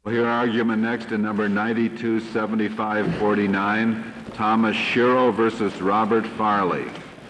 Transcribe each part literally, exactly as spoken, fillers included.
We'll hear argument next in number ninety-two seventy-five forty-nine, Thomas Shiro versus Robert Farley.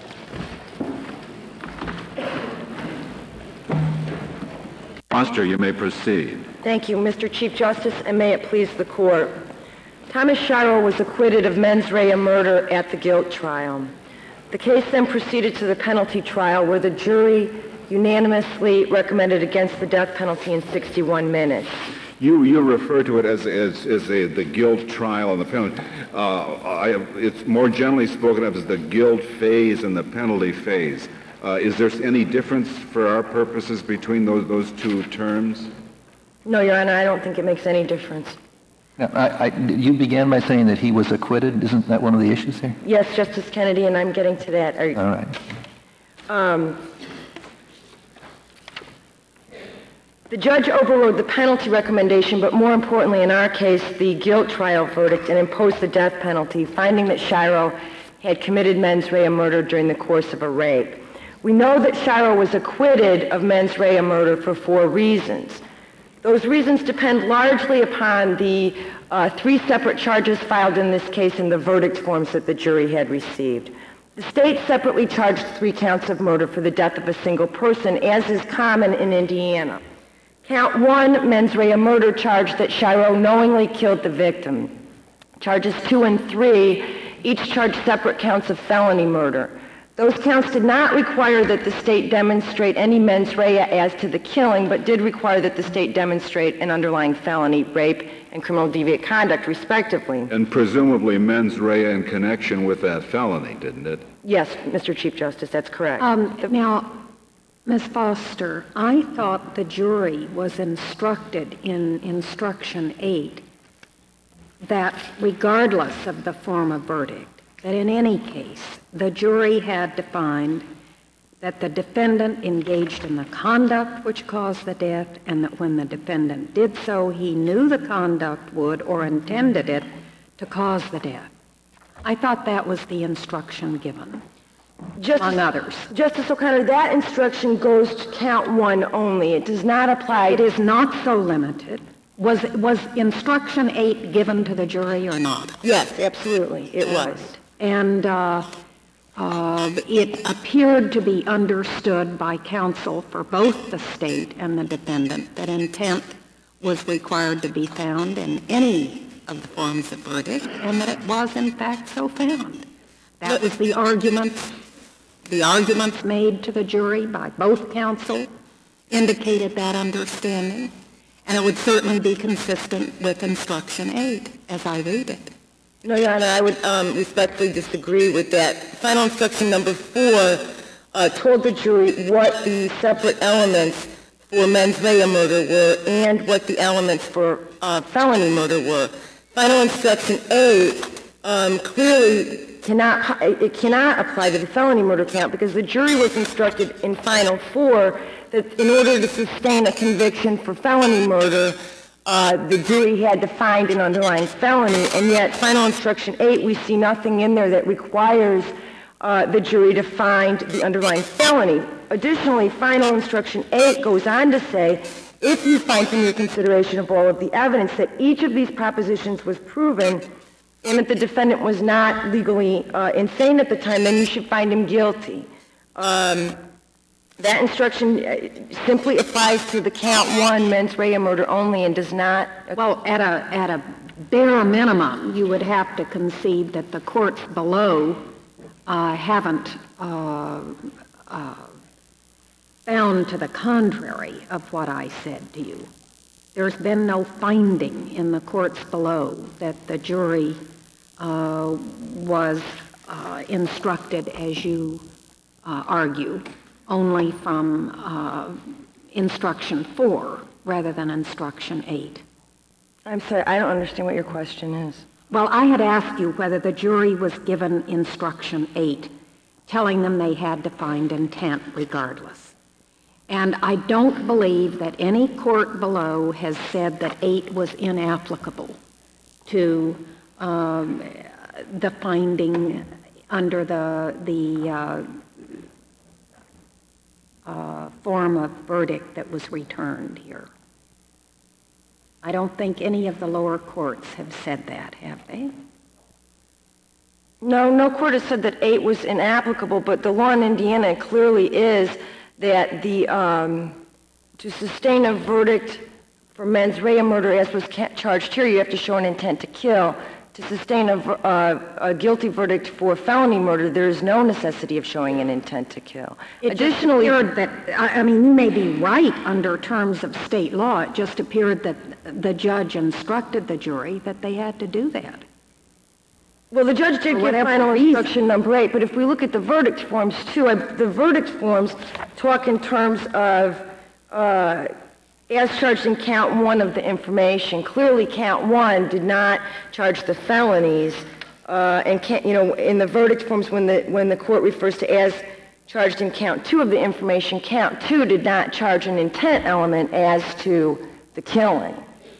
Foster, you may proceed. Thank you, Mister Chief Justice, and may it please the Court. Thomas Shiro was acquitted of mens rea murder at the guilt trial. The case then proceeded to the penalty trial, where the jury unanimously recommended against the death penalty in sixty-one minutes. You you refer to it as as, as a, the guilt trial and the penalty. Uh, I, it's more generally spoken of as the guilt phase and the penalty phase. Uh, is there any difference for our purposes between those those two terms? No, Your Honor, I don't think it makes any difference. Now, I, I, you began by saying that he was acquitted. Isn't that one of the issues here? Yes, Justice Kennedy, and I'm getting to that. Are, All right. Um, the judge overrode the penalty recommendation, but more importantly in our case, the guilt trial verdict, and imposed the death penalty, finding that Shiro had committed mens rea murder during the course of a rape. We know that Shiro was acquitted of mens rea murder for four reasons. Those reasons depend largely upon the uh, three separate charges filed in this case in the verdict forms that the jury had received. The state separately charged three counts of murder for the death of a single person, as is common in Indiana. Count one, mens rea murder, charged that Shiro knowingly killed the victim. Charges two and three each charged separate counts of felony murder. Those counts did not require that the state demonstrate any mens rea as to the killing, but did require that the state demonstrate an underlying felony, rape, and criminal deviant conduct, respectively. And presumably mens rea in connection with that felony, didn't it? Yes, Mister Chief Justice, that's correct. Um, now, Miz Foster, I thought the jury was instructed in Instruction eight that regardless of the form of verdict, that in any case, the jury had to find that the defendant engaged in the conduct which caused the death, and that when the defendant did so, he knew the conduct would or intended it to cause the death. I thought that was the instruction given, Justice, among others. Justice O'Connor, that instruction goes to count one only. It does not apply. It is not so limited. Was, was Instruction eight given to the jury or not? Yes, absolutely, it was. And uh, uh, it appeared to be understood by counsel for both the state and the defendant that intent was required to be found in any of the forms of verdict, and that it was in fact so found. That was the argument, the arguments made to the jury by both counsel indicated that understanding, and it would certainly be consistent with Instruction eight as I read it. No, Your Honor, I would um, respectfully disagree with that. Final instruction number four uh, told the jury what the separate elements for mens rea murder were and what the elements for uh, felony murder were. Final instruction eight um, clearly cannot it cannot apply to the felony murder count, because the jury was instructed in Final four that in order to sustain a conviction for felony murder, Uh, the jury had to find an underlying felony, and yet Final Instruction eight, we see nothing in there that requires uh, the jury to find the underlying felony. Additionally, Final Instruction eight goes on to say, if you find from your consideration of all of the evidence that each of these propositions was proven and that the defendant was not legally uh, insane at the time, then you should find him guilty. Um, That instruction simply applies to the count one mens rea murder only and does not. Well, at a at a bare minimum, you would have to concede that the courts below uh, haven't uh, uh, found to the contrary of what I said to you. There's been no finding in the courts below that the jury uh, was uh, instructed as you uh, argue, only from uh, Instruction four rather than Instruction eight. I'm sorry, I don't understand what your question is. Well, I had asked you whether the jury was given Instruction eight, telling them they had to find intent regardless. And I don't believe that any court below has said that eight was inapplicable to um, the finding under the, the uh, uh, form of verdict that was returned here. I don't think any of the lower courts have said that, have they? No, no court has said that eight was inapplicable, but the law in Indiana clearly is that the um, to sustain a verdict for mens rea murder, as was ca- charged here, you have to show an intent to kill. To sustain a, uh, a guilty verdict for felony murder, there is no necessity of showing an intent to kill. It Additionally, just appeared that, I I mean, you may be right under terms of state law. It just appeared that the judge instructed the jury that they had to do that. well, the judge did For give whatever final reason. instruction number eight, but if we look at the verdict forms too, I, the verdict forms talk in terms of uh, as charged in count one of the information. Clearly, count one did not charge the felonies, uh, and can't, you know, in the verdict forms, when the when the court refers to as charged in count two of the information, count two did not charge an intent element as to the killing.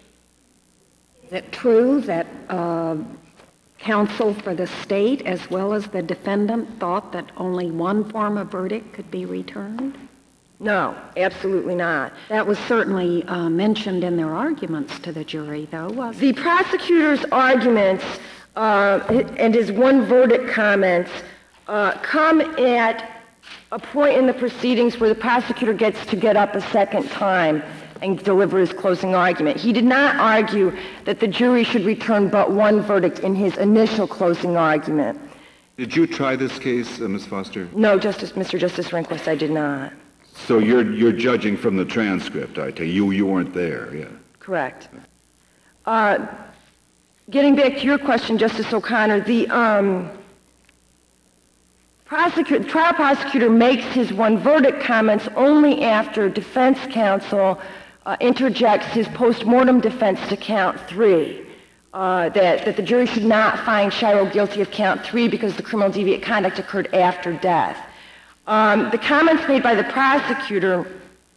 Is it true that uh, counsel for the state as well as the defendant thought that only one form of verdict could be returned? No, absolutely not. That was certainly uh, mentioned in their arguments to the jury, though, wasn't it? The prosecutor's arguments uh, and his one verdict comments uh, come at a point in the proceedings where the prosecutor gets to get up a second time and deliver his closing argument. He did not argue that the jury should return but one verdict in his initial closing argument. Did you try this case, uh, Miz Foster? No, Justice, Mister Justice Rehnquist, I did not. So you're you're judging from the transcript, I take it. You you weren't there, yeah. Correct. Uh, getting back to your question, Justice O'Connor, the um, prosecutor, trial prosecutor makes his one verdict comments only after defense counsel uh, interjects his post-mortem defense to count three, uh, that, that the jury should not find Shiro guilty of count three because the criminal deviant conduct occurred after death. Um, the comments made by the prosecutor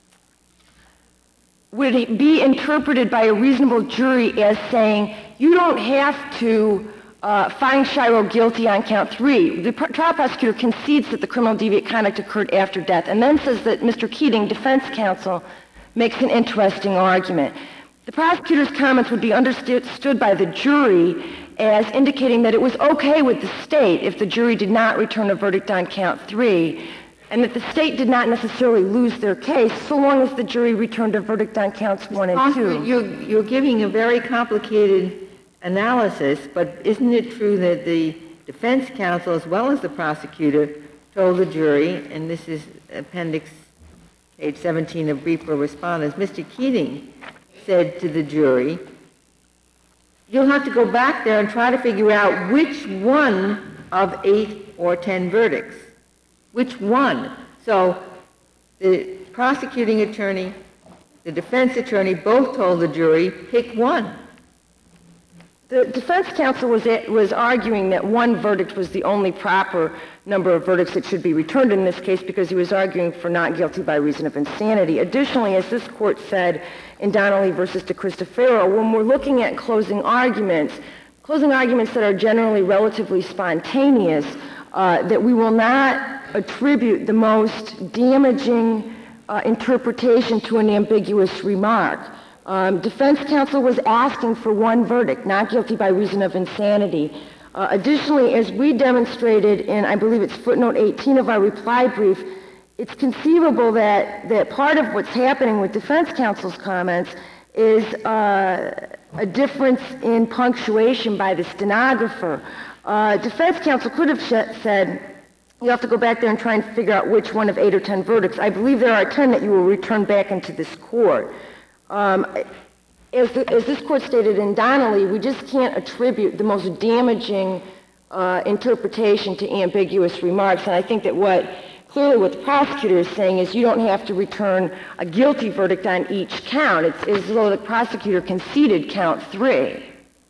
would be interpreted by a reasonable jury as saying, you don't have to uh, find Shiro guilty on count three. The pr- trial prosecutor concedes that the criminal deviant conduct occurred after death and then says that Mister Keating, defense counsel, makes an interesting argument. The prosecutor's comments would be understood by the jury as indicating that it was okay with the state if the jury did not return a verdict on count three, and that the state did not necessarily lose their case so long as the jury returned a verdict on counts one and two. You're, you're giving a very complicated analysis, but isn't it true that the defense counsel as well as the prosecutor told the jury, and this is appendix page seventeen of brief for respondents, Mister Keating said to the jury, you'll have to go back there and try to figure out which one of eight or ten verdicts. Which one? So the prosecuting attorney, the defense attorney both told the jury, pick one. The defense counsel was, was arguing that one verdict was the only proper number of verdicts that should be returned in this case because he was arguing for not guilty by reason of insanity. Additionally, as this court said in Donnelly versus De Cristofaro, when we're looking at closing arguments, closing arguments that are generally relatively spontaneous, uh, that we will not attribute the most damaging uh, interpretation to an ambiguous remark. Um, defense counsel was asking for one verdict, not guilty by reason of insanity. Uh, additionally, as we demonstrated in, I believe it's footnote eighteen of our reply brief, it's conceivable that, that part of what's happening with defense counsel's comments is uh, a difference in punctuation by the stenographer. Uh, defense counsel could have sh- said, you have to go back there and try and figure out which one of eight or ten verdicts. I believe there are ten that you will return back into this court. Um, as, the, as this court stated in Donnelly, we just can't attribute the most damaging uh, interpretation to ambiguous remarks. And I think that what clearly what the prosecutor is saying is you don't have to return a guilty verdict on each count. It's as though the prosecutor conceded count three.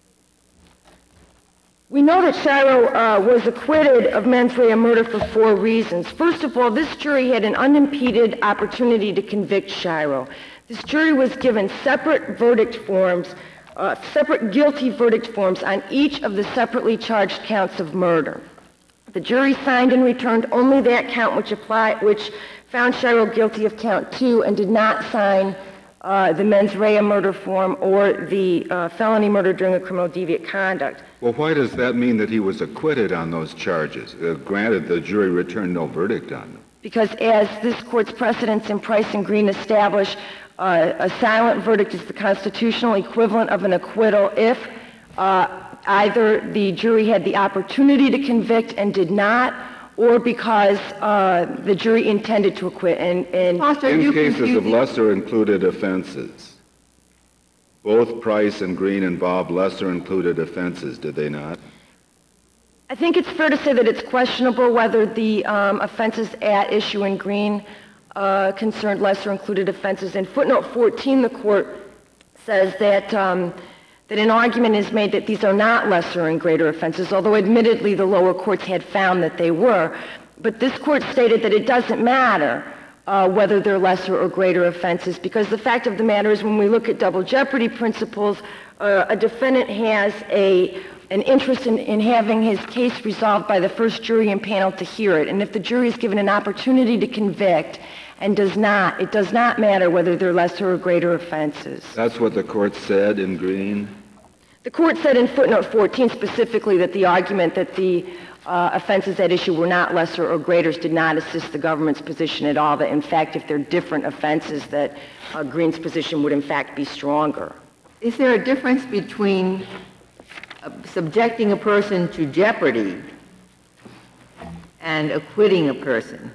We know that Shiro uh, was acquitted of mens rea murder for four reasons. First of all, this jury had an unimpeded opportunity to convict Shiro. This jury was given separate verdict forms, uh, separate guilty verdict forms on each of the separately charged counts of murder. The jury signed and returned only that count which applied, which found Shiro guilty of count two, and did not sign uh, the mens rea murder form or the uh, felony murder during a criminal deviant conduct. Well, why does that mean that he was acquitted on those charges? Uh, granted, the jury returned no verdict on them. Because as this court's precedents in Price and Green establish, uh, a silent verdict is the constitutional equivalent of an acquittal if uh, either the jury had the opportunity to convict and did not, or because uh, the jury intended to acquit. And, and Foster, In you cases confuse of the- lesser included offenses, both Price and Green involved lesser included offenses, did they not? I think it's fair to say that it's questionable whether the um, offenses at issue in Green uh, concerned lesser included offenses. In footnote fourteen, the court says that um, that an argument is made that these are not lesser and greater offenses, although admittedly the lower courts had found that they were. But this court stated that it doesn't matter uh, whether they're lesser or greater offenses, because the fact of the matter is when we look at double jeopardy principles, uh, a defendant has a an interest in, in having his case resolved by the first jury and panel to hear it. And if the jury is given an opportunity to convict and does not, it does not matter whether they're lesser or greater offenses. That's what the court said in Green? The court said in footnote fourteen specifically that the argument that the uh, offenses at issue were not lesser or greater did not assist the government's position at all, that in fact if they're different offenses that uh, Green's position would in fact be stronger. Is there a difference between uh, subjecting a person to jeopardy and acquitting a person?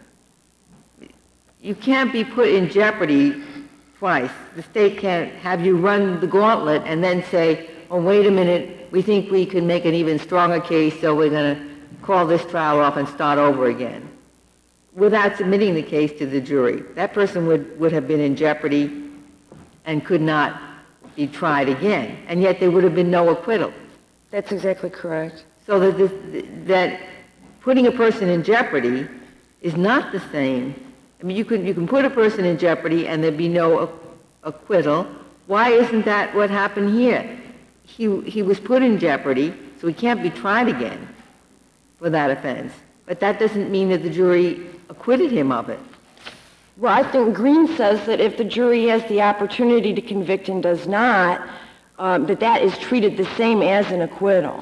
You can't be put in jeopardy twice. The state can't have you run the gauntlet and then say, oh, wait a minute, we think we can make an even stronger case, so we're going to call this trial off and start over again, without submitting the case to the jury. That person would, would have been in jeopardy and could not be tried again, and yet there would have been no acquittal. That's exactly correct. So that, this, that putting a person in jeopardy is not the same. I mean, you can, you can put a person in jeopardy and there'd be no acquittal. Why isn't that what happened here? He, he was put in jeopardy, so he can't be tried again for that offense. But that doesn't mean that the jury acquitted him of it. Well, I think Green says that if the jury has the opportunity to convict and does not, um, that that is treated the same as an acquittal.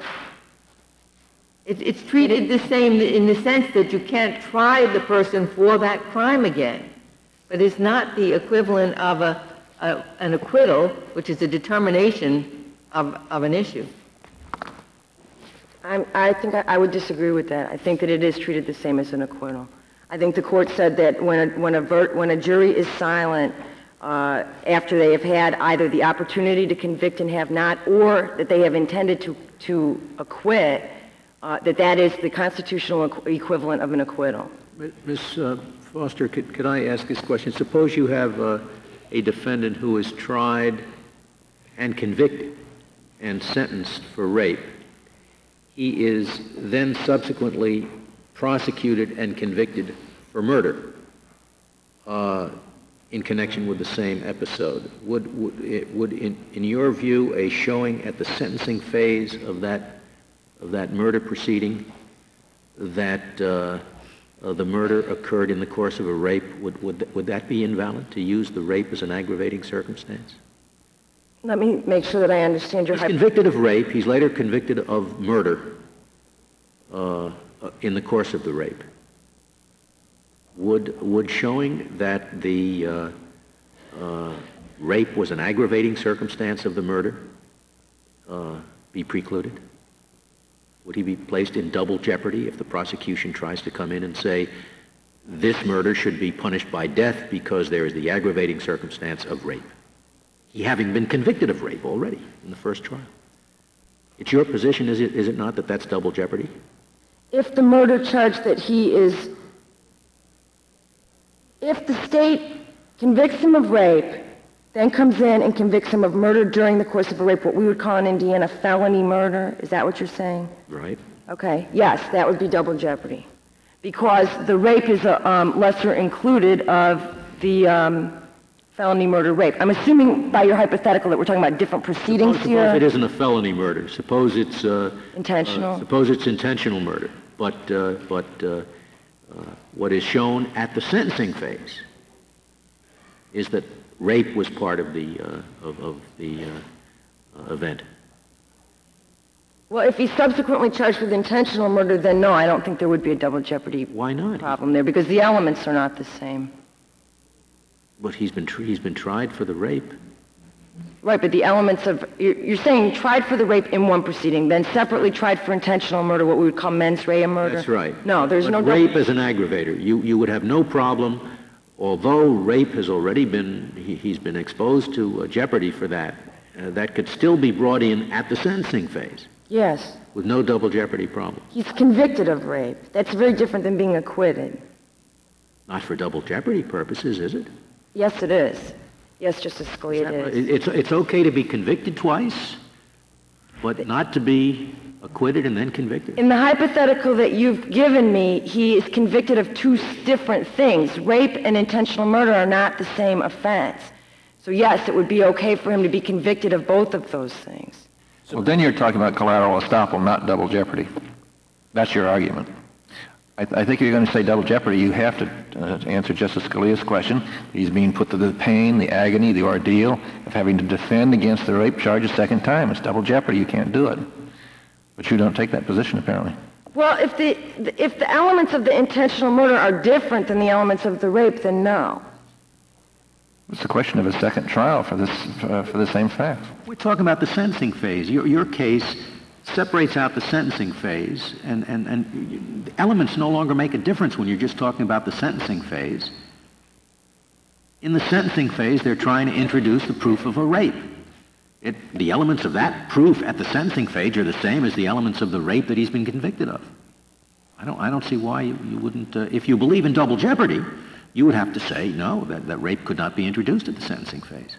It, it's treated the same in the sense that you can't try the person for that crime again. But it's not the equivalent of a, a, an acquittal, which is a determination of, of an issue. I'm, I think I, I would disagree with that. I think that it is treated the same as an acquittal. I think the court said that when a, when a, ver, when a jury is silent uh, after they have had either the opportunity to convict and have not, or that they have intended to, to acquit, uh, that that is the constitutional equ- equivalent of an acquittal. Miz Uh, Foster, could, could I ask this question? Suppose you have uh, a defendant who is tried and convicted and sentenced for rape. He is then subsequently prosecuted and convicted for murder uh, in connection with the same episode. Would, would, it, would in, in your view, a showing at the sentencing phase of that, of that murder proceeding that uh, uh, the murder occurred in the course of a rape, would, would, would that be invalid, to use the rape as an aggravating circumstance? Let me make sure that I understand your He's hypothesis. convicted of rape. He's later convicted of murder uh, in the course of the rape. Would, would showing that the uh, uh, rape was an aggravating circumstance of the murder uh, be precluded? Would he be placed in double jeopardy if the prosecution tries to come in and say, this murder should be punished by death because there is the aggravating circumstance of rape? He having been convicted of rape already in the first trial. It's your position, is it, is it not, that that's double jeopardy? If the murder charge that he is, if the state convicts him of rape, then comes in and convicts him of murder during the course of a rape, what we would call in Indiana felony murder, is that what you're saying? Right. Okay, yes, that would be double jeopardy. Because the rape is a um, lesser included of the um, felony murder rape. I'm assuming by your hypothetical that we're talking about different proceedings Suppose, here. suppose it isn't a felony murder. Suppose it's uh, Intentional. Uh, suppose it's intentional murder. But uh, but uh, uh, what is shown at the sentencing phase is that rape was part of the uh, of, of the uh, uh, event. Well, if he's subsequently charged with intentional murder, then no, I don't think there would be a double jeopardy Why not? problem there, because the elements are not the same. But he's been tr- he's been tried for the rape. Right, but the elements of, you're, you're saying tried for the rape in one proceeding, then separately tried for intentional murder, what we would call mens rea murder? That's right. No, there's but no rape double- as an aggravator. You you would have no problem, although rape has already been he, he's been exposed to uh, jeopardy for that. Uh, that could still be brought in at the sentencing phase Yes. with no double jeopardy problem. He's convicted of rape. That's very different than being acquitted. Not for double jeopardy purposes, is it? Yes, it is. Yes, Justice Scalia, it is. It's it's okay to be convicted twice, but not to be acquitted and then convicted. In the hypothetical that you've given me, he is convicted of two s- different things. Rape and intentional murder are not the same offense. So yes, it would be okay for him to be convicted of both of those things. Well, then you're talking about collateral estoppel, not double jeopardy. That's your argument. I, th- I think if you're going to say double jeopardy, you have to uh, answer Justice Scalia's question. He's being put to the pain, the agony, the ordeal of having to defend against the rape charge a second time. It's double jeopardy. You can't do it. But you don't take that position, apparently. Well, if the if the elements of the intentional murder are different than the elements of the rape, then no. It's a question of a second trial for this uh, for the same facts. We're talking about the sentencing phase. Your your case separates out the sentencing phase, and, and, and elements no longer make a difference when you're just talking about the sentencing phase. In the sentencing phase, they're trying to introduce the proof of a rape. It, the elements of that proof at the sentencing phase are the same as the elements of the rape that he's been convicted of. I don't, I don't see why you, you wouldn't, uh, if you believe in double jeopardy, you would have to say, no, that, that rape could not be introduced at the sentencing phase.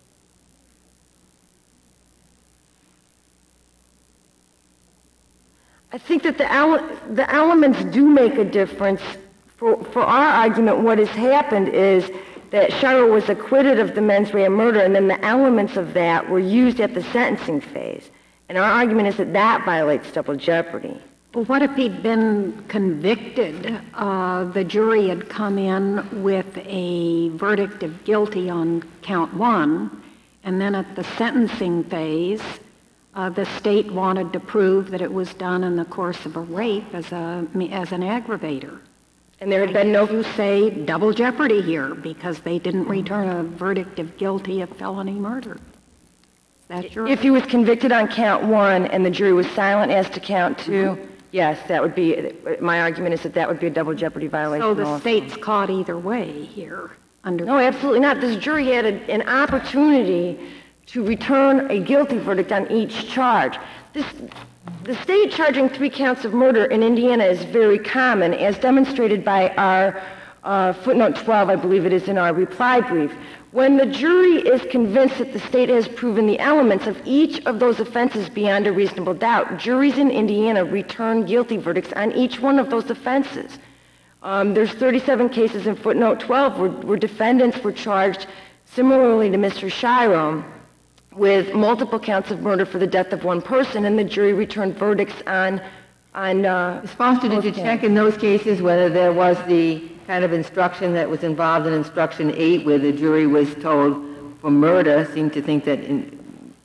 I think that the ele- the elements do make a difference. For for our argument, what has happened is that Shiro was acquitted of the mens rea murder, and then the elements of that were used at the sentencing phase. And our argument is that that violates double jeopardy. Well, what if he'd been convicted? Uh, the jury had come in with a verdict of guilty on count one, and then at the sentencing phase, uh, the state wanted to prove that it was done in the course of a rape as a as an aggravator. And there had been no... You say double jeopardy here because they didn't return a verdict of guilty of felony murder. Is that your... If he was convicted on count one and the jury was silent as to count two, mm-hmm. yes, that would be... My argument is that that would be a double jeopardy violation. So the also. state's caught either way here. Under No, absolutely not. This jury had a, an opportunity to return a guilty verdict on each charge. This... The state charging three counts of murder in Indiana is very common, as demonstrated by our uh, footnote twelve, I believe it is, in our reply brief. When the jury is convinced that the state has proven the elements of each of those offenses beyond a reasonable doubt, juries in Indiana return guilty verdicts on each one of those offenses. Um, there's thirty-seven cases in footnote twelve where, where defendants were charged similarly to Mister Shiro with multiple counts of murder for the death of one person, and the jury returned verdicts on... on uh, Miz Foster, did you check in those cases whether there was the kind of instruction that was involved in instruction eight where the jury was told for murder, seemed to think that in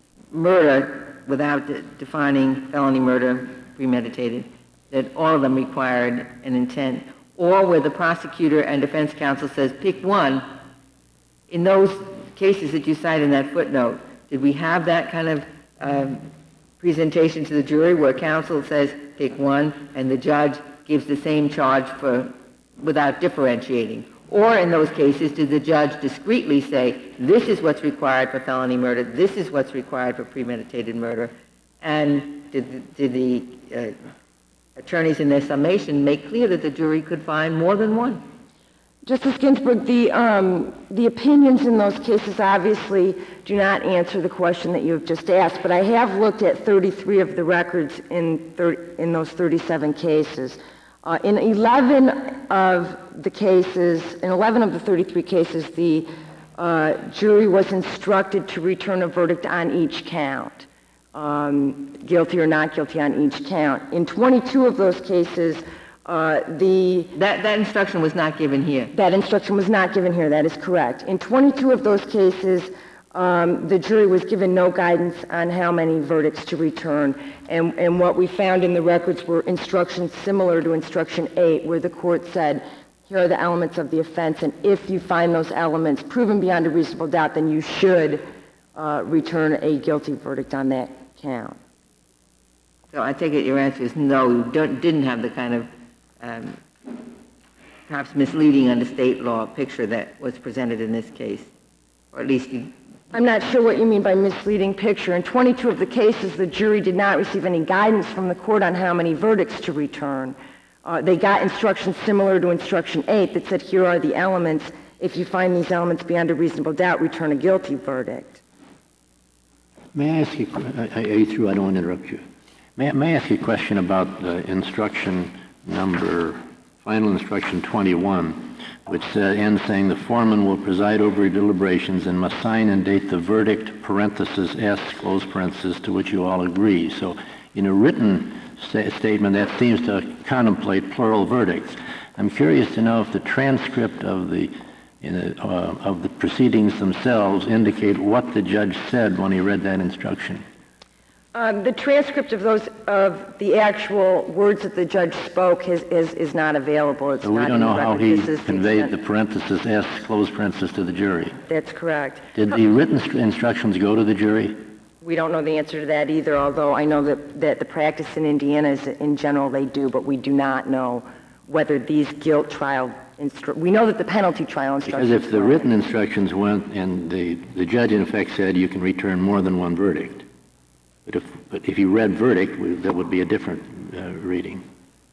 murder, without de- defining felony murder, premeditated, that all of them required an intent, or where the prosecutor and defense counsel says, pick one? In those cases that you cite in that footnote, did we have that kind of um, presentation to the jury where counsel says, pick one, and the judge gives the same charge for without differentiating? Or in those cases, did the judge discreetly say, this is what's required for felony murder, this is what's required for premeditated murder, and did the, did the uh, attorneys in their summation make clear that the jury could find more than one? Justice Ginsburg, the, um, the opinions in those cases obviously do not answer the question that you have just asked, but I have looked at thirty-three of the records in, thir- in those thirty-seven cases. Uh, in eleven of the cases, in eleven of the thirty-three cases, the uh, jury was instructed to return a verdict on each count, um, guilty or not guilty on each count. In twenty-two of those cases, Uh, the That, that instruction was not given here. That instruction was not given here. That is correct. In twenty-two of those cases, um, the jury was given no guidance on how many verdicts to return. And, and what we found in the records were instructions similar to instruction eight, where the court said, here are the elements of the offense, and if you find those elements proven beyond a reasonable doubt, then you should uh, return a guilty verdict on that count. So I take it your answer is no, you don't, didn't have the kind of um, perhaps misleading under state law picture that was presented in this case, or at least you... I'm not sure what you mean by misleading picture. In twenty-two of the cases, the jury did not receive any guidance from the court on how many verdicts to return. Uh, they got instructions similar to instruction eight that said, here are the elements. If you find these elements beyond a reasonable doubt, return a guilty verdict. May I ask you, are you through? I don't want to interrupt you. May, may I ask you a question about uh, instruction number, final instruction twenty-one, which uh, ends saying the foreman will preside over deliberations and must sign and date the verdict, parenthesis S, close parenthesis, to which you all agree. So in a written sta- statement, that seems to contemplate plural verdicts. I'm curious to know if the transcript of the in a, uh, of the proceedings themselves indicate what the judge said when he read that instruction. Um, the transcript of those of the actual words that the judge spoke is is, is not available. It's so we not don't in know the how record. he This is conveyed the, the parenthesis S, close parenthesis, to the jury. That's correct. Did the written st- instructions go to the jury? We don't know the answer to that either, although I know that, that the practice in Indiana is in general they do, but we do not know whether these guilt trial instru- we know that the penalty trial instructions... Because if the were. written instructions went and the, the judge in effect said you can return more than one verdict, but if, but if he read verdict, we, that would be a different uh, reading.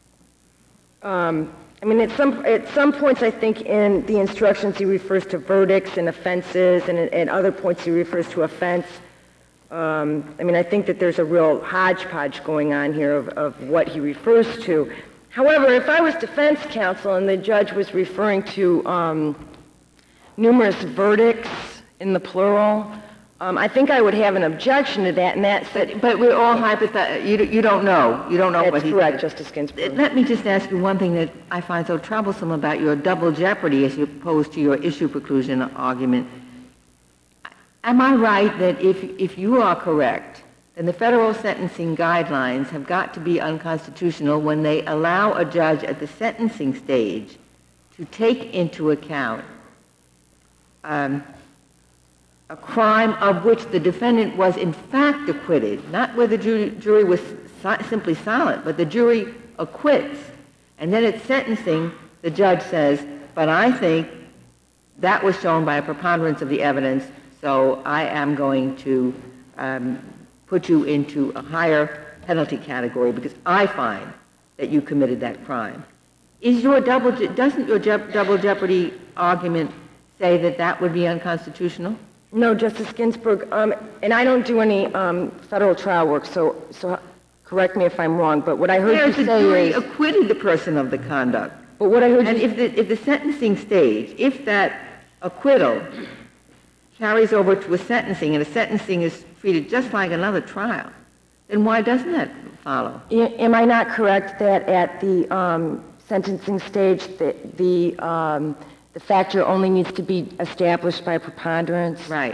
Um, I mean, at some at some points, I think in the instructions he refers to verdicts and offenses, and at, at other points he refers to offense. Um, I mean, I think that there's a real hodgepodge going on here of, of what he refers to. However, if I was defense counsel and the judge was referring to um, numerous verdicts in the plural, um, I think I would have an objection to that, and that's that... But we're all hypothetical. You, you don't know. You don't know That's what he correct, said. Justice Ginsburg. Let me just ask you one thing that I find so troublesome about your double jeopardy as opposed to your issue preclusion argument. Am I right that if, if you are correct, then the federal sentencing guidelines have got to be unconstitutional when they allow a judge at the sentencing stage to take into account um, a crime of which the defendant was in fact acquitted, not where the jury, jury was si- simply silent, but the jury acquits. And then at sentencing, the judge says, but I think that was shown by a preponderance of the evidence, so I am going to um, put you into a higher penalty category because I find that you committed that crime. Is your double, doesn't your je- double jeopardy argument say that that would be unconstitutional? No, Justice Ginsburg, um, and I don't do any um, federal trial work, so so correct me if I'm wrong, but what I heard There's you the say jury is... acquitted the person of the conduct. But what I heard And you... if the, if the sentencing stage, if that acquittal carries over to a sentencing and a sentencing is treated just like another trial, then why doesn't that follow? Am I not correct that at the um, sentencing stage, the the, um, the factor only needs to be established by preponderance? Right.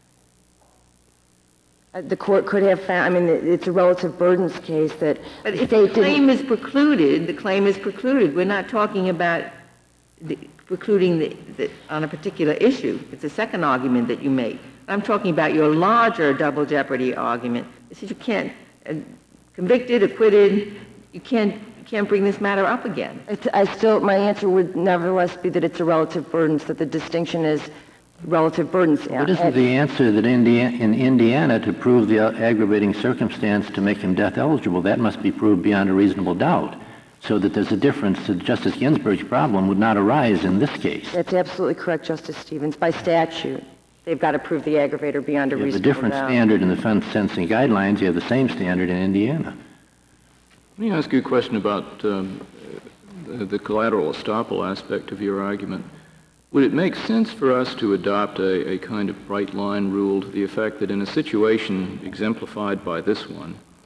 Uh, the court could have found, I mean, it's a relative burdens case that But the if the state claim didn't... is precluded, the claim is precluded. We're not talking about the, precluding the, the, on a particular issue. It's a second argument that you make. I'm talking about your larger double jeopardy argument. It says you can't, uh, convicted, acquitted, you can't, you can't bring this matter up again. It's, I still, my answer would nevertheless be that it's a relative burdens, that the distinction is relative burdens. But isn't the answer that Indiana, in Indiana, to prove the aggravating circumstance to make him death eligible, that must be proved beyond a reasonable doubt, so that there's a difference to Justice Ginsburg's problem would not arise in this case. That's absolutely correct, Justice Stevens. By statute, they've got to prove the aggravator beyond a You have a reasonable different doubt. standard in the defense sentencing guidelines. You have the same standard in Indiana. Let me ask you a question about um, the, the collateral estoppel aspect of your argument. Would it make sense for us to adopt a, a kind of bright line rule to the effect that in a situation exemplified by this one,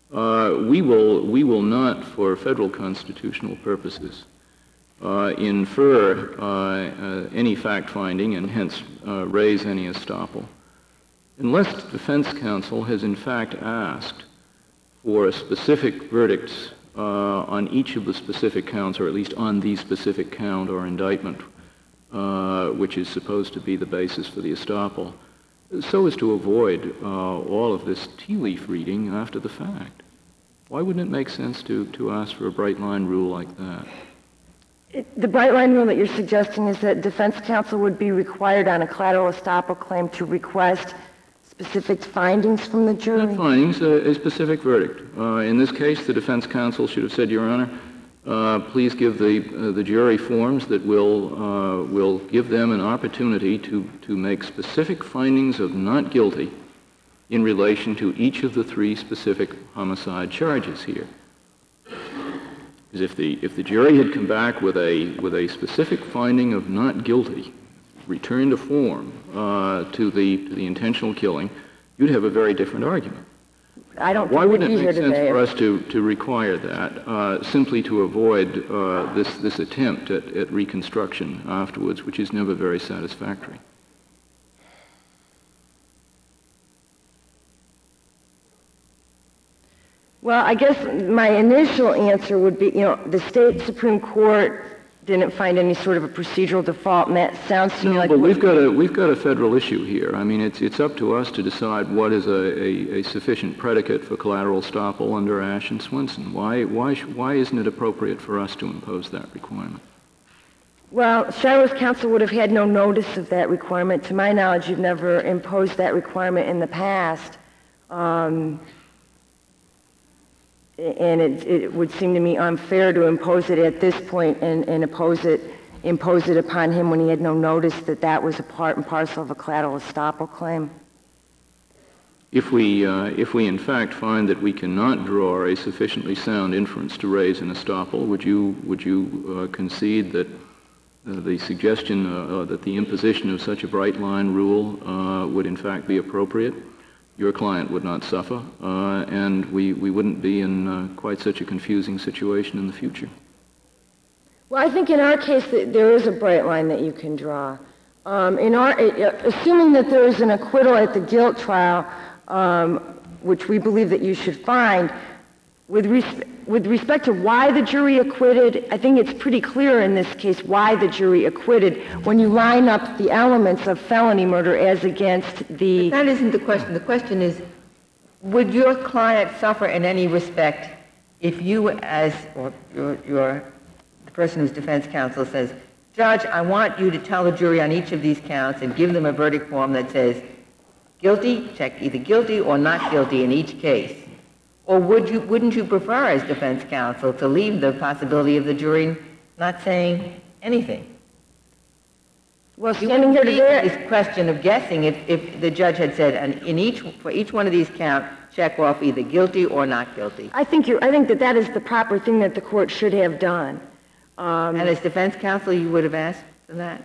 uh, we will we will not, for federal constitutional purposes, uh, infer uh, uh, any fact-finding and hence uh, raise any estoppel, unless the defense counsel has in fact asked for a specific verdict uh, on each of the specific counts, or at least on the specific count or indictment, uh, which is supposed to be the basis for the estoppel, so as to avoid uh, all of this tea leaf reading after the fact. Why wouldn't it make sense to, to ask for a bright line rule like that? It, the bright line rule that you're suggesting is that defense counsel would be required on a collateral estoppel claim to request specific findings from the jury? Not findings, a, a specific verdict. Uh, in this case, the defense counsel should have said, Your Honor, uh, please give the uh, the jury forms that will uh, will give them an opportunity to to make specific findings of not guilty in relation to each of the three specific homicide charges here. Because if the if the jury had come back with a with a specific finding of not guilty, returned a form uh, to the to the intentional killing, you'd have a very different argument. I don't. Why wouldn't it make sense today. for us to to require that uh, simply to avoid uh, this this attempt at, at reconstruction afterwards, which is never very satisfactory? Well, I guess my initial answer would be, you know, the state Supreme Court didn't find any sort of a procedural default, and that sounds to no, me like... but we've got a we've got a federal issue here. I mean, it's it's up to us to decide what is a, a, a sufficient predicate for collateral estoppel under Ash and Swenson. Why why why isn't it appropriate for us to impose that requirement? Well, Shiloh's counsel would have had no notice of that requirement. To my knowledge, you've never imposed that requirement in the past. Um, and it, it would seem to me unfair to impose it at this point and, and oppose it, impose it upon him when he had no notice that that was a part and parcel of a collateral estoppel claim. If we, uh, if we in fact find that we cannot draw a sufficiently sound inference to raise an estoppel, would you, would you uh, concede that uh, the suggestion uh, uh, that the imposition of such a bright line rule uh, would in fact be appropriate? Your client would not suffer, uh, and we, we wouldn't be in uh, quite such a confusing situation in the future. Well, I think in our case that there is a bright line that you can draw. Um, in our, assuming that there is an acquittal at the guilt trial, um, which we believe that you should find, with, res- with respect to why the jury acquitted, I think it's pretty clear in this case why the jury acquitted when you line up the elements of felony murder as against the... But that isn't the question. The question is, would your client suffer in any respect if you as, or your, your the person whose defense counsel says, Judge, I want you to tell the jury on each of these counts and give them a verdict form that says guilty, check either guilty or not guilty in each case? Or would you, wouldn't you prefer as defense counsel to leave the possibility of the jury not saying anything? Well, standing here today... This question of guessing, if, if the judge had said, and in each, for each one of these counts, check off either guilty or not guilty. I think you're, I think that that is the proper thing that the court should have done. Um, and as defense counsel, you would have asked for that?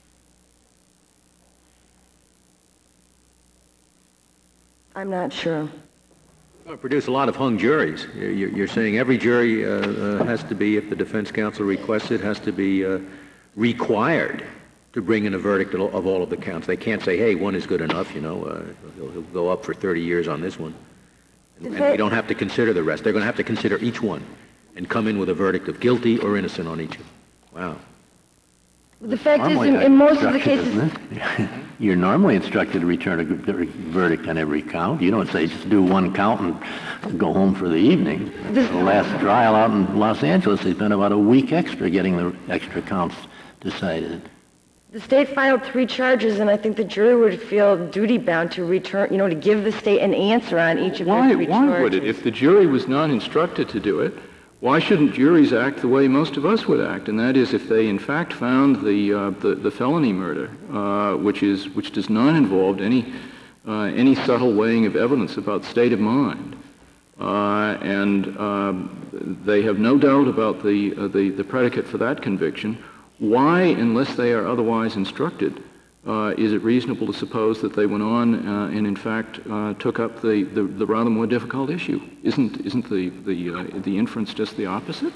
I'm not sure. Well, produce a lot of hung juries. You're, you're saying every jury uh, uh, has to be, if the defense counsel requests it, has to be uh, required to bring in a verdict of all of the counts. They can't say, hey, one is good enough, you know, uh, he'll, he'll go up for thirty years on this one. And, and we don't have to consider the rest. They're going to have to consider each one and come in with a verdict of guilty or innocent on each. Wow. The fact is, in, in most of the cases... You're normally instructed to return a verdict on every count. You don't say just do one count and go home for the evening. The last trial out in Los Angeles, they spent about a week extra getting the extra counts decided. The state filed three charges, and I think the jury would feel duty-bound to return, you know, to give the state an answer on each of why, their three why charges. Why would it? If the jury was not instructed to do it, why shouldn't juries act the way most of us would act? And that is if they, in fact, found the uh, the, the felony murder, uh, which is which does not involve any uh, any subtle weighing of evidence about state of mind, uh, and uh, they have no doubt about the uh, the the predicate for that conviction. Why, unless they are otherwise instructed, uh, is it reasonable to suppose that they went on uh, and, in fact, uh, took up the, the, the rather more difficult issue? Isn't, isn't the, the, uh, the inference just the opposite?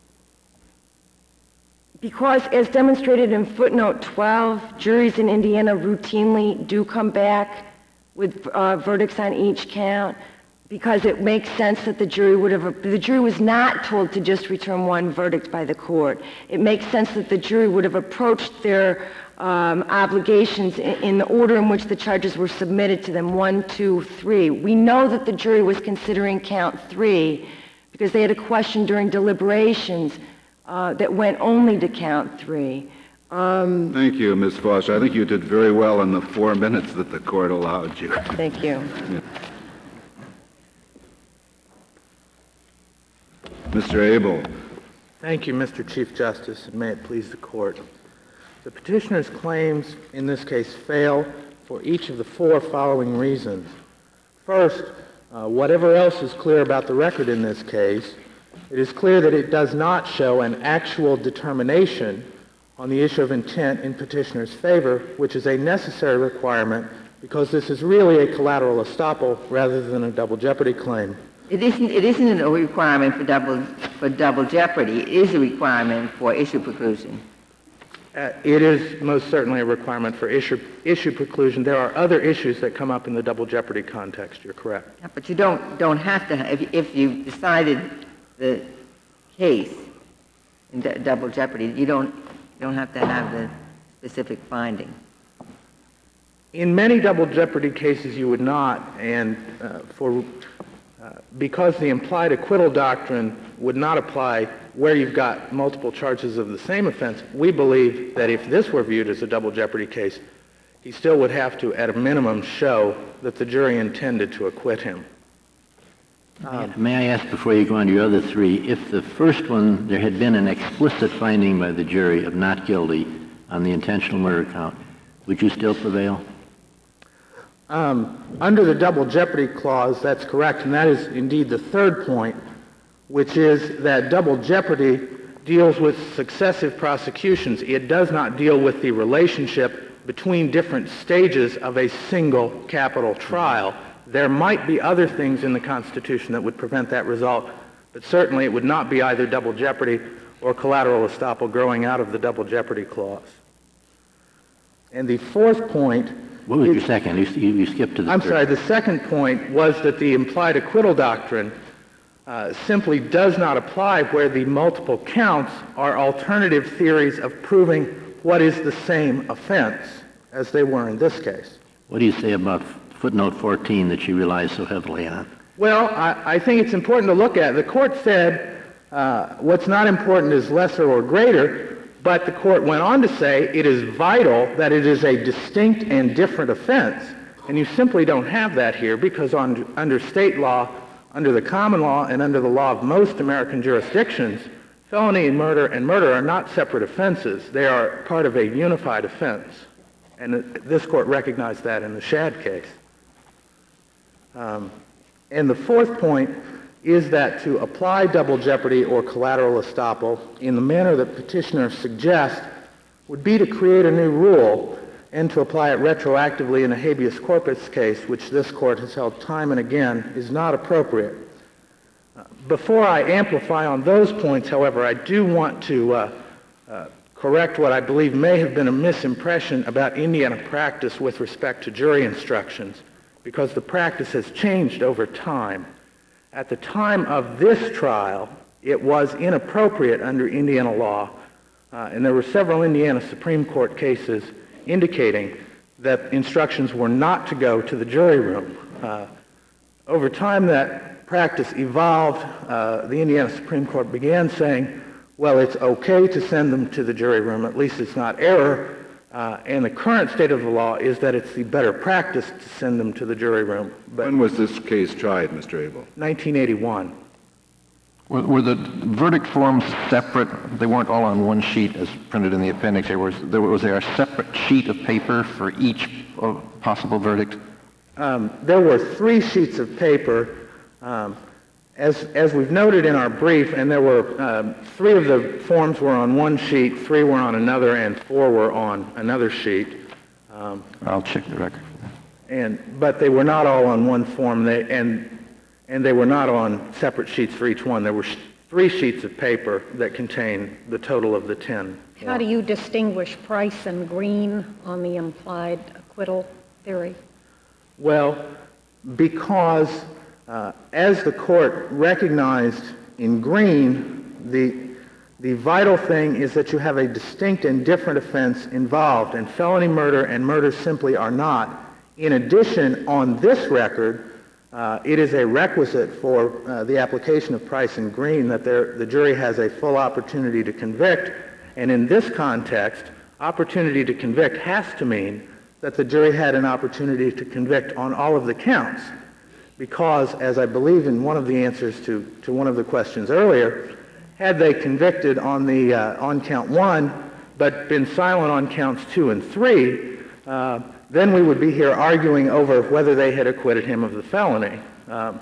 Because, as demonstrated in footnote twelve, juries in Indiana routinely do come back with uh, verdicts on each count, because it makes sense that the jury would have, the jury was not told to just return one verdict by the court. It makes sense that the jury would have approached their um, obligations in, in the order in which the charges were submitted to them, one, two, three. We know that the jury was considering count three because they had a question during deliberations uh, that went only to count three. Um, Thank you, Miz Foster. I think you did very well in the four minutes that the court allowed you. Thank you. Yeah. Mister Abel. Thank you, Mister Chief Justice, and may it please the court. The petitioner's claims in this case fail for each of the four following reasons. First, uh, whatever else is clear about the record in this case, it is clear that it does not show an actual determination on the issue of intent in petitioner's favor, which is a necessary requirement because this is really a collateral estoppel rather than a double jeopardy claim. It isn't, it isn't a requirement for double, for double jeopardy. It is a requirement for issue preclusion. Uh, it is most certainly a requirement for issue, issue preclusion. There are other issues that come up in the double jeopardy context. You're correct. Yeah, but you don't, don't have to, have, if, if you decided the case in d- double jeopardy, you don't, you don't have to have the specific finding. In many double jeopardy cases, you would not, and uh, for Uh, because the implied acquittal doctrine would not apply where you've got multiple charges of the same offense, we believe that if this were viewed as a double jeopardy case, he still would have to, at a minimum, show that the jury intended to acquit him. Um, May I ask, before you go on to your other three, if the first one, there had been an explicit finding by the jury of not guilty on the intentional murder count, would you still prevail? Um, under the double jeopardy clause, that's correct, and that is indeed the third point, which is that double jeopardy deals with successive prosecutions. It does not deal with the relationship between different stages of a single capital trial. There might be other things in the Constitution that would prevent that result, but certainly it would not be either double jeopardy or collateral estoppel growing out of the double jeopardy clause. And the fourth point... What was your second? You, you, you skipped to the I'm third. sorry, the second point was that the implied acquittal doctrine uh, simply does not apply where the multiple counts are alternative theories of proving what is the same offense, as they were in this case. What do you say about footnote fourteen that she relies so heavily on? Well, I, I think it's important to look at. The court said uh, what's not important is lesser or greater, but the court went on to say it is vital that it is a distinct and different offense. And you simply don't have that here because on, under state law, under the common law, and under the law of most American jurisdictions, felony and murder and murder are not separate offenses. They are part of a unified offense. And this court recognized that in the Shad case. Um, and the fourth point is that to apply double jeopardy or collateral estoppel in the manner that petitioner suggests would be to create a new rule and to apply it retroactively in a habeas corpus case, which this court has held time and again is not appropriate. Uh, before I amplify on those points, however, I do want to uh, uh, correct what I believe may have been a misimpression about Indiana practice with respect to jury instructions, because the practice has changed over time. At the time of this trial, it was inappropriate under Indiana law, uh, and there were several Indiana Supreme Court cases indicating that instructions were not to go to the jury room. Uh, over time, that practice evolved. Uh, the Indiana Supreme Court began saying, well, it's okay to send them to the jury room, at least it's not error, uh, and the current state of the law is that it's the better practice to send them to the jury room. But when was this case tried, Mister Abel? nineteen eighty-one. Were, were the verdict forms separate? They weren't all on one sheet as printed in the appendix. There was, there, was there a separate sheet of paper for each uh, possible verdict? Um, there were three sheets of paper. Um, as, as we've noted in our brief, and there were um, three of the forms were on one sheet, three were on another, and four were on another sheet. Uh, Um, I'll check the record. and but they were not all on one form. They and and they were not on separate sheets for each one. There were sh- three sheets of paper that contained the total of the ten. How do you distinguish Price and Green on the implied acquittal theory? Well, because uh, as the court recognized in Green, the the vital thing is that you have a distinct and different offense involved, and felony murder and murder simply are not. In addition, on this record, uh, it is a requisite for uh, the application of Price and Green that there, the jury has a full opportunity to convict, and in this context, opportunity to convict has to mean that the jury had an opportunity to convict on all of the counts, because, as I believe in one of the answers to, to one of the questions earlier, had they convicted on the uh, on count one, but been silent on counts two and three, uh, then we would be here arguing over whether they had acquitted him of the felony. Um,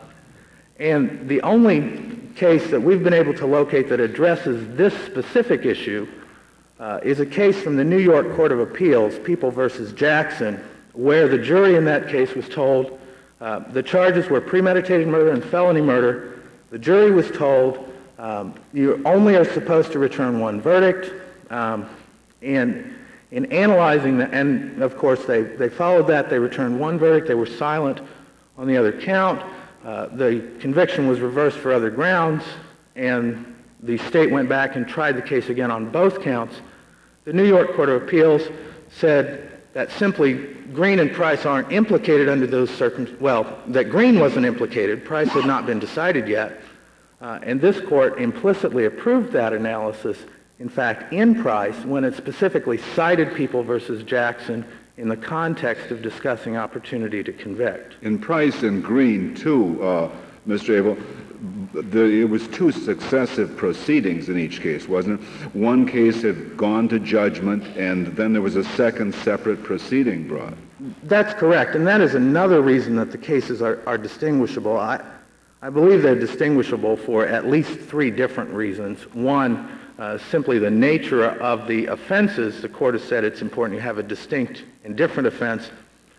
and the only case that we've been able to locate that addresses this specific issue uh, is a case from the New York Court of Appeals, People versus Jackson, where the jury in that case was told uh, the charges were premeditated murder and felony murder. The jury was told Um, you only are supposed to return one verdict, um, and in analyzing that, and of course they, they followed that, they returned one verdict, they were silent on the other count, uh, the conviction was reversed for other grounds, and the state went back and tried the case again on both counts. The New York Court of Appeals said that simply Green and Price aren't implicated under those circumstances, well, that Green wasn't implicated, Price had not been decided yet. Uh, and this court implicitly approved that analysis, in fact, in Price, when it specifically cited People versus Jackson in the context of discussing opportunity to convict. In Price and Green, too, uh, Mister Abel, the, it was two successive proceedings in each case, wasn't it? One case had gone to judgment, and then there was a second separate proceeding brought. That's correct, and that is another reason that the cases are, are distinguishable. I, I believe they're distinguishable for at least three different reasons. One, uh, simply the nature of the offenses. The court has said it's important you have a distinct and different offense.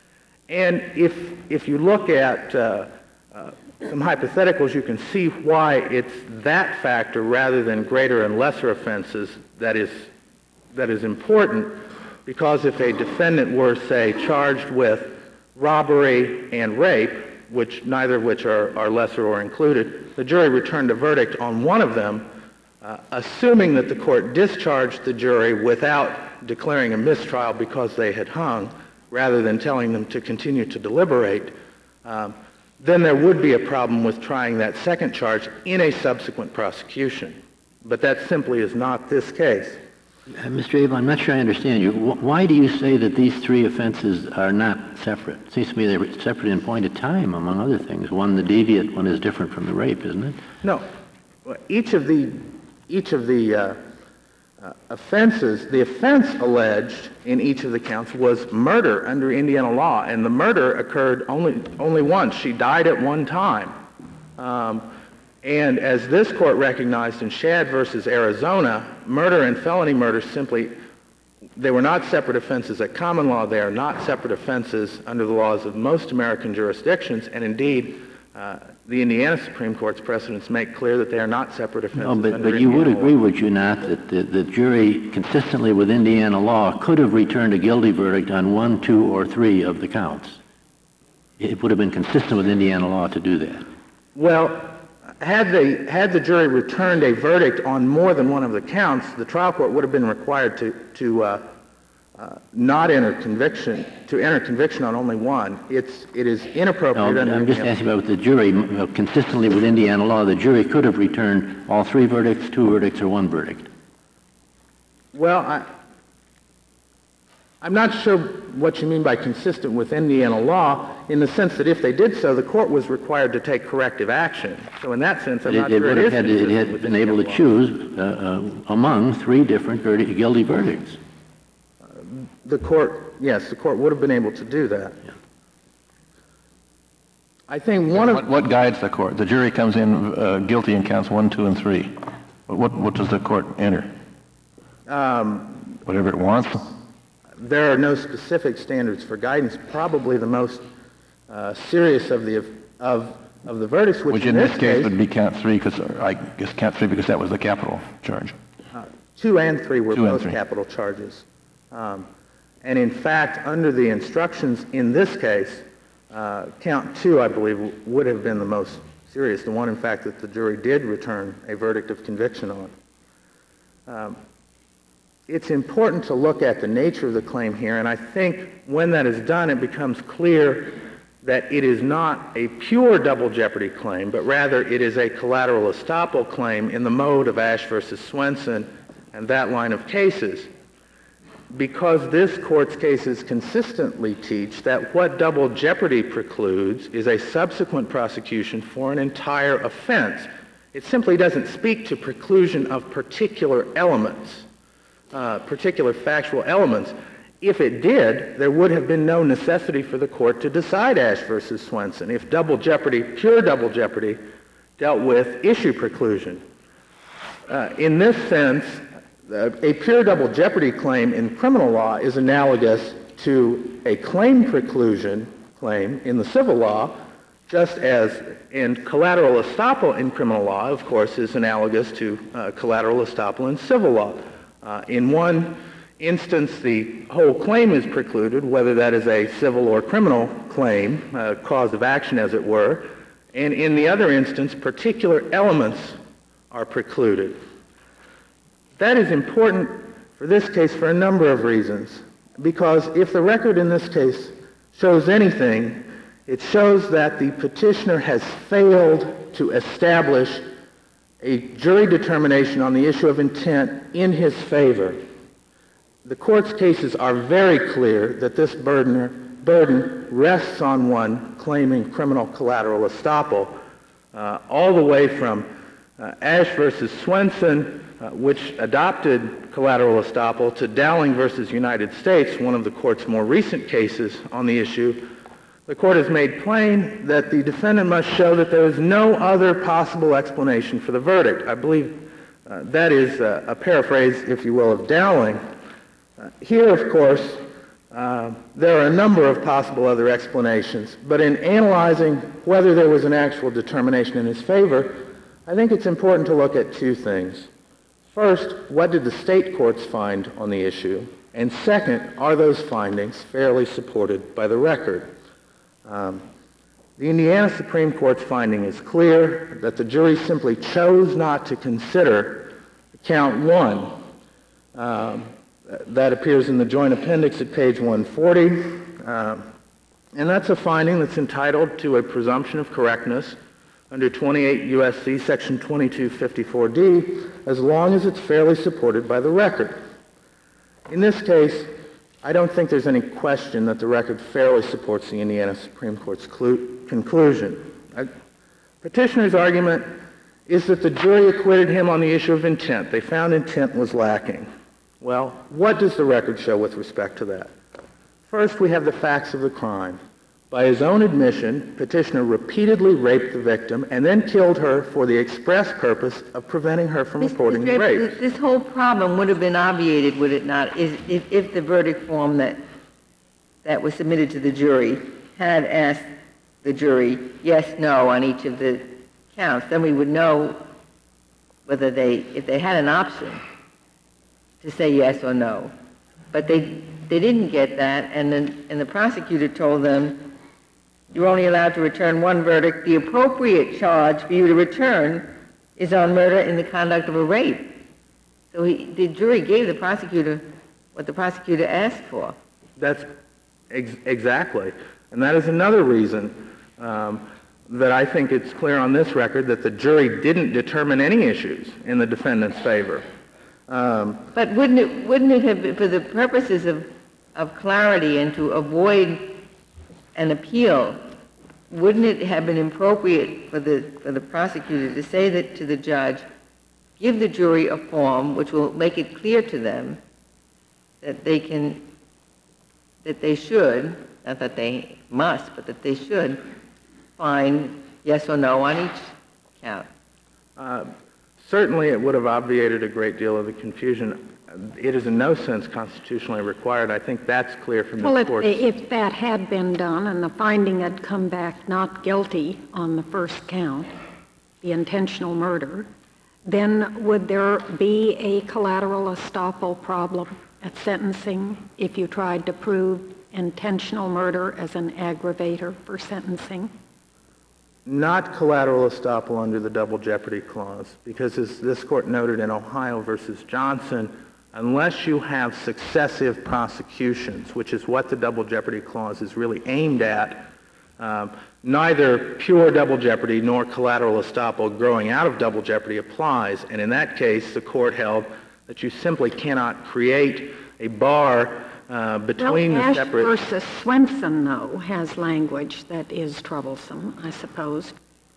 And if if you look at uh, uh, some hypotheticals, you can see why it's that factor rather than greater and lesser offenses that is that is important. Because if a defendant were, say, charged with robbery and rape, which neither of which are, are lesser or included, the jury returned a verdict on one of them, uh, assuming that the court discharged the jury without declaring a mistrial because they had hung, rather than telling them to continue to deliberate, um, then there would be a problem with trying that second charge in a subsequent prosecution. But that simply is not this case. Uh, Mister Abel, I'm not sure I understand you. W- why do you say that these three offenses are not separate? It seems to me they're separate in point of time, among other things. One, the deviant one, is different from the rape, isn't it? No. Each of the each of the uh, uh, offenses, the offense alleged in each of the counts was murder under Indiana law, and the murder occurred only only once. She died at one time. Um, And as this court recognized in Shadd versus Arizona, murder and felony murder simply, they were not separate offenses at common law. They are not separate offenses under the laws of most American jurisdictions. And indeed, uh, the Indiana Supreme Court's precedents make clear that they are not separate offenses. No, but, under but you Indiana would law. agree, would you not, that the, the jury, consistently with Indiana law, could have returned a guilty verdict on one, two, or three of the counts? It would have been consistent with Indiana law to do that. Well, Had they had the jury returned a verdict on more than one of the counts, the trial court would have been required to to uh, uh, not enter conviction to enter conviction on only one. It's it is inappropriate. No, under I'm just Indiana. asking about the jury. You know, consistently with Indiana law, the jury could have returned all three verdicts, two verdicts, or one verdict. Well, I, I'm not sure what you mean by consistent with Indiana law, in the sense that if they did so, the court was required to take corrective action. So in that sense, I'm It, not it sure would it have is had, it consistent had with been Indiana able to law. choose uh, uh, among three different verdi- guilty verdicts. The court, yes, the court would have been able to do that. Yeah. I think one of What, what guides the court? The jury comes in uh, guilty in counts one, two, and three. What, what does the court enter? um, Whatever it wants? there are no specific standards for guidance. Probably the most uh, serious of the of of the verdicts, which, which in, in this this case case would be count three, because I guess count three because that was the capital charge. Uh, two and three were two both three. capital charges. Um, and in fact, under the instructions in this case, uh, count two, I believe, w- would have been the most serious, the one, in fact, that the jury did return a verdict of conviction on. Um, it's important to look at the nature of the claim here, and I think when that is done, it becomes clear that it is not a pure double jeopardy claim, but rather it is a collateral estoppel claim in the mode of Ash versus Swenson and that line of cases, because this court's cases consistently teach that what double jeopardy precludes is a subsequent prosecution for an entire offense. It simply doesn't speak to preclusion of particular elements, uh, particular factual elements. If it did, there would have been no necessity for the court to decide Ash versus Swenson if double jeopardy, pure double jeopardy, dealt with issue preclusion. Uh, in this sense, uh, a pure double jeopardy claim in criminal law is analogous to a claim preclusion claim in the civil law, just as in collateral estoppel in criminal law, of course, is analogous to uh, collateral estoppel in civil law. Uh, in one instance, the whole claim is precluded, whether that is a civil or criminal claim, uh, cause of action as it were, and in the other instance, particular elements are precluded. That is important for this case for a number of reasons, because if the record in this case shows anything, it shows that the petitioner has failed to establish a jury determination on the issue of intent in his favor. The court's cases are very clear that this burden, burden rests on one claiming criminal collateral estoppel, uh, all the way from uh, Ash versus Swenson, uh, which adopted collateral estoppel, to Dowling versus United States, one of the court's more recent cases on the issue. The court has made plain that the defendant must show that there is no other possible explanation for the verdict. I believe uh, that is uh, a paraphrase, if you will, of Dowling. Uh, here, of course, uh, there are a number of possible other explanations, but in analyzing whether there was an actual determination in his favor, I think it's important to look at two things. First, what did the state courts find on the issue? And second, are those findings fairly supported by the record? Um, the Indiana Supreme Court's finding is clear that the jury simply chose not to consider count one. Um, That appears in the joint appendix at page one forty. Um, and that's a finding that's entitled to a presumption of correctness under twenty-eight U S C section twenty-two fifty-four D, as long as it's fairly supported by the record. In this case, I don't think there's any question that the record fairly supports the Indiana Supreme Court's clu- conclusion. I, petitioner's argument is that the jury acquitted him on the issue of intent. They found intent was lacking. Well, what does the record show with respect to that? First, we have the facts of the crime. By his own admission, petitioner repeatedly raped the victim and then killed her for the express purpose of preventing her from Miz- reporting Miz the Draper, rape. This, this whole problem would have been obviated, would it not, is, if, if the verdict form that, that was submitted to the jury had asked the jury yes, no on each of the counts. Then we would know whether they, if they had an option to say yes or no. But they they didn't get that, and then and the prosecutor told them, you're only allowed to return one verdict. The appropriate charge for you to return is on murder in the conduct of a rape. So he, the jury gave the prosecutor what the prosecutor asked for. That's ex- exactly. And that is another reason um, that I think it's clear on this record that the jury didn't determine any issues in the defendant's favor. Um, But wouldn't it, wouldn't it have been, for the purposes of, of clarity and to avoid an appeal, wouldn't it have been appropriate for the, for the prosecutor to say that to the judge, give the jury a form which will make it clear to them that they can, that they should, not that they must, but that they should find yes or no on each count? Uh, certainly it would have obviated a great deal of the confusion. it is in no sense constitutionally required. I think that's clear from Well, the if, court's... if that had been done and the finding had come back not guilty on the first count, the intentional murder, then would there be a collateral estoppel problem at sentencing if you tried to prove intentional murder as an aggravator for sentencing? Not collateral estoppel under the Double Jeopardy Clause, because as this court noted in Ohio versus Johnson, unless you have successive prosecutions, which is what the Double Jeopardy Clause is really aimed at, um, neither pure double jeopardy nor collateral estoppel growing out of double jeopardy applies. And in that case, the court held that you simply cannot create a bar uh, between well, the Ash separate... versus Swenson, though, has language that is troublesome, I suppose.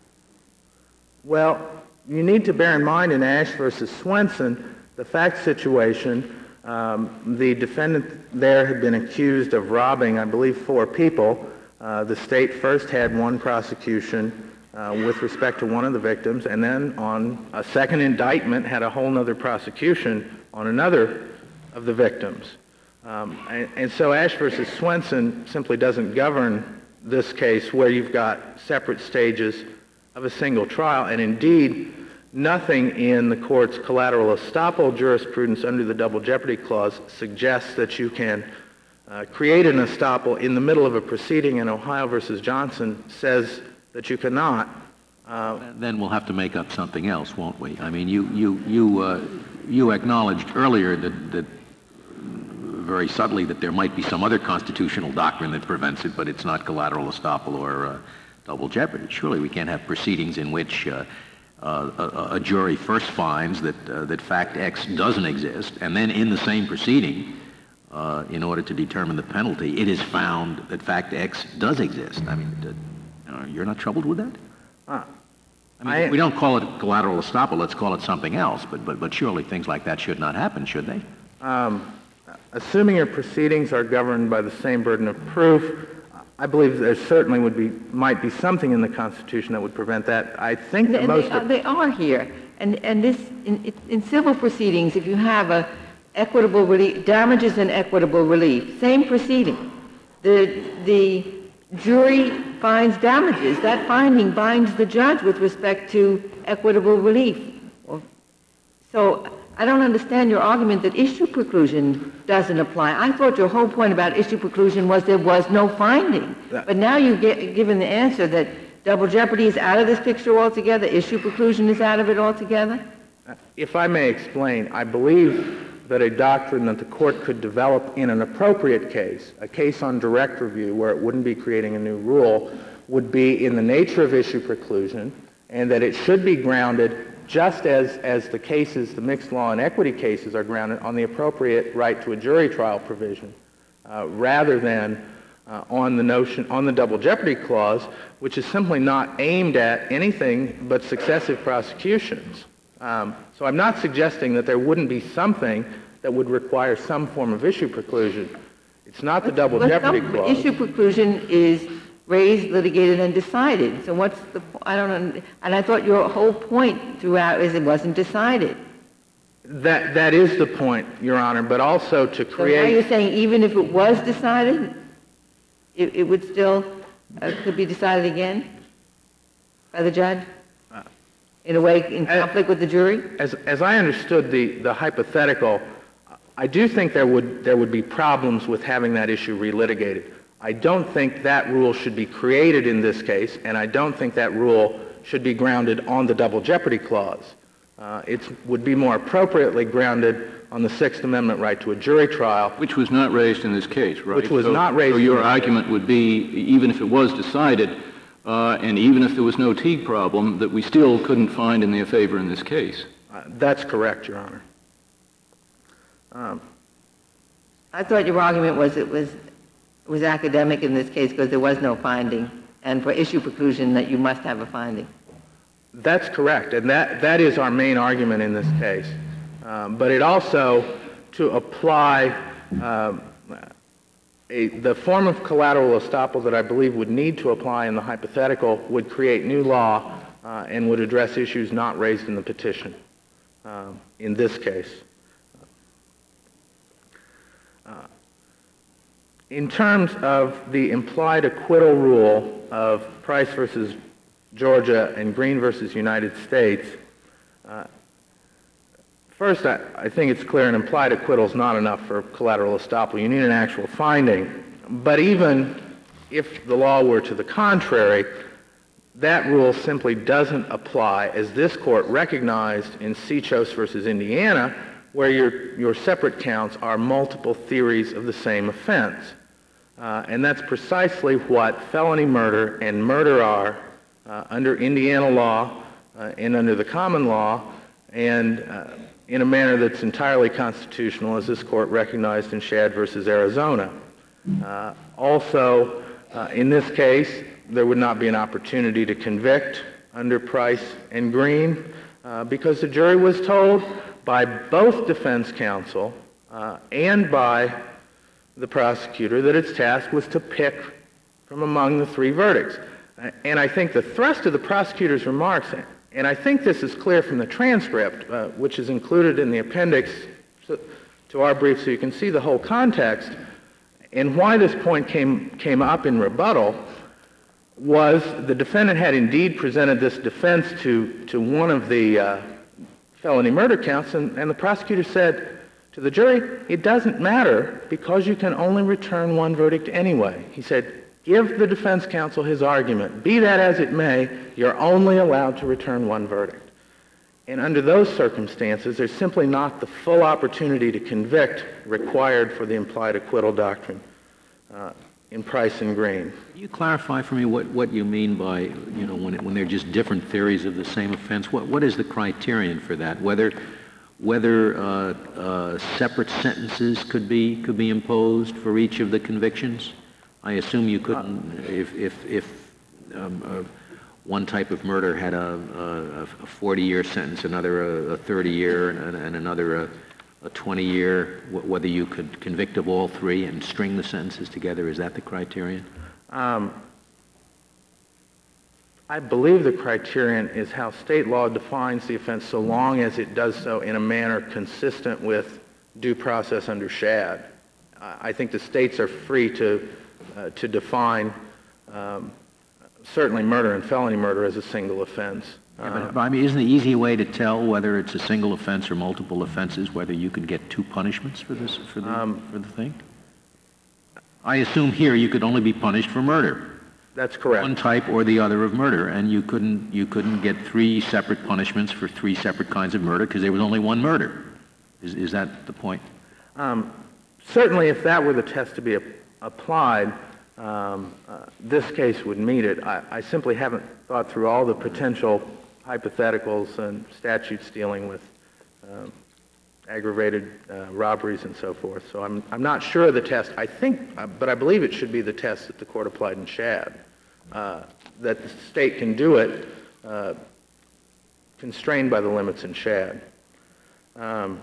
Well, you need to bear in mind in Ash versus Swenson, the fact situation, um, the defendant there had been accused of robbing, I believe, four people. Uh, the state first had one prosecution uh, with respect to one of the victims, and then on a second indictment had a whole other prosecution on another of the victims. Um, and, and so Ash versus Swenson simply doesn't govern this case where you've got separate stages of a single trial, and indeed, nothing in the court's collateral estoppel jurisprudence under the Double Jeopardy Clause suggests that you can uh, create an estoppel in the middle of a proceeding, and Ohio versus Johnson says that you cannot. Uh, then we'll have to make up something else, won't we? I mean, you you you uh, you acknowledged earlier that that very subtly that there might be some other constitutional doctrine that prevents it, but it's not collateral estoppel or uh, double jeopardy. Surely we can't have proceedings in which uh, uh, a, a jury first finds that uh, that fact X doesn't exist, and then in the same proceeding, uh, in order to determine the penalty, it is found that fact X does exist. I mean, uh, you're not troubled with that? Uh, I mean, I, we don't call it collateral estoppel. Let's call it something else. But but but surely things like that should not happen, should they? Um, assuming your proceedings are governed by the same burden of proof, I believe there certainly would be might be something in the Constitution that would prevent that. I think they, most they, are, of, they are here, and and this in, in civil proceedings, if you have a equitable relief, damages and equitable relief, same proceeding, the the jury finds damages. That finding binds the judge with respect to equitable relief. So I don't understand your argument that issue preclusion doesn't apply. I thought your whole point about issue preclusion was there was no finding. But now you've get, given the answer that double jeopardy is out of this picture altogether, issue preclusion is out of it altogether? If I may explain, I believe that a doctrine that the court could develop in an appropriate case, a case on direct review where it wouldn't be creating a new rule, would be in the nature of issue preclusion, and that it should be grounded just as, as the cases, the mixed law and equity cases are grounded on the appropriate right to a jury trial provision, uh, rather than uh, on the notion, on the Double Jeopardy Clause, which is simply not aimed at anything but successive prosecutions. Um, so I'm not suggesting that there wouldn't be something that would require some form of issue preclusion. It's not the Double but Jeopardy some, Clause. Issue preclusion is raised, litigated, and decided. So what's the, I don't know, and I thought your whole point throughout is it wasn't decided. That, that is the point, Your Honor, but also to create... So now you're saying even if it was decided, it, it would still, uh, could be decided again by the judge? In a way, in conflict with the jury? As, as I understood the, the hypothetical, I do think there would, there would be problems with having that issue relitigated. I don't think that rule should be created in this case, and I don't think that rule should be grounded on the Double Jeopardy Clause. Uh, it would be more appropriately grounded on the Sixth Amendment right to a jury trial. Which was not raised in this case, right? Which was so, not raised So in your this argument case. would be, even if it was decided, Uh, and even if there was no Teague problem, that we still couldn't find in their favor in this case. Uh, that's correct, Your Honor. Um, I thought your argument was it was it was academic in this case because there was no finding, and for issue preclusion that you must have a finding. That's correct, and that, that is our main argument in this case. Um, but it also, to apply uh, a, the form of collateral estoppel that I believe would need to apply in the hypothetical would create new law uh, and would address issues not raised in the petition uh, in this case. Uh, in terms of the implied acquittal rule of Price versus Georgia and Green versus United States, uh, first, I, I think it's clear an implied acquittal is not enough for collateral estoppel. You need an actual finding. But even if the law were to the contrary, that rule simply doesn't apply, as this court recognized in Sechos versus Indiana, where your, your separate counts are multiple theories of the same offense. Uh, and that's precisely what felony murder and murder are uh, under Indiana law uh, and under the common law, and uh, in a manner that's entirely constitutional, as this court recognized in Shad versus Arizona. Uh, also, uh, in this case, there would not be an opportunity to convict under Price and Green uh, because the jury was told by both defense counsel uh, and by the prosecutor that its task was to pick from among the three verdicts. And I think the thrust of the prosecutor's remarks, and I think this is clear from the transcript, uh, which is included in the appendix to our brief so you can see the whole context, and why this point came, came up in rebuttal, was the defendant had indeed presented this defense to, to one of the uh, felony murder counts, and, and the prosecutor said to the jury, it doesn't matter because you can only return one verdict anyway. He said, give the defense counsel his argument. Be that as it may, you're only allowed to return one verdict. And under those circumstances, there's simply not the full opportunity to convict required for the implied acquittal doctrine uh, in Price and Green. Can you clarify for me what, what you mean by, you know, when, it, when they're just different theories of the same offense? What, what is the criterion for that? Whether whether uh, uh, separate sentences could be could be imposed for each of the convictions? I assume you couldn't, uh, if if, if um, uh, one type of murder had a forty-year sentence, another a thirty-year, and, and another a twenty-year, whether you could convict of all three and string the sentences together. Is that the criterion? Um, I believe the criterion is how state law defines the offense so long as it does so in a manner consistent with due process under Shad. I think the states are free to, uh, to define um, certainly murder and felony murder as a single offense. Yeah, but, but I mean, isn't the easy way to tell whether it's a single offense or multiple offenses, whether you could get two punishments for this for the um, for the thing? I assume here you could only be punished for murder. That's correct. One type or the other of murder, and you couldn't you couldn't get three separate punishments for three separate kinds of murder because there was only one murder. Is is that the point? Um, certainly, if that were the test to be a, applied, um, uh, this case would meet it. I, I simply haven't thought through all the potential hypotheticals and statutes dealing with um, aggravated uh, robberies and so forth. So I'm I'm not sure of the test. I think, uh, but I believe it should be the test that the court applied in Shad, uh, that the state can do it, uh, constrained by the limits in Shad. Um,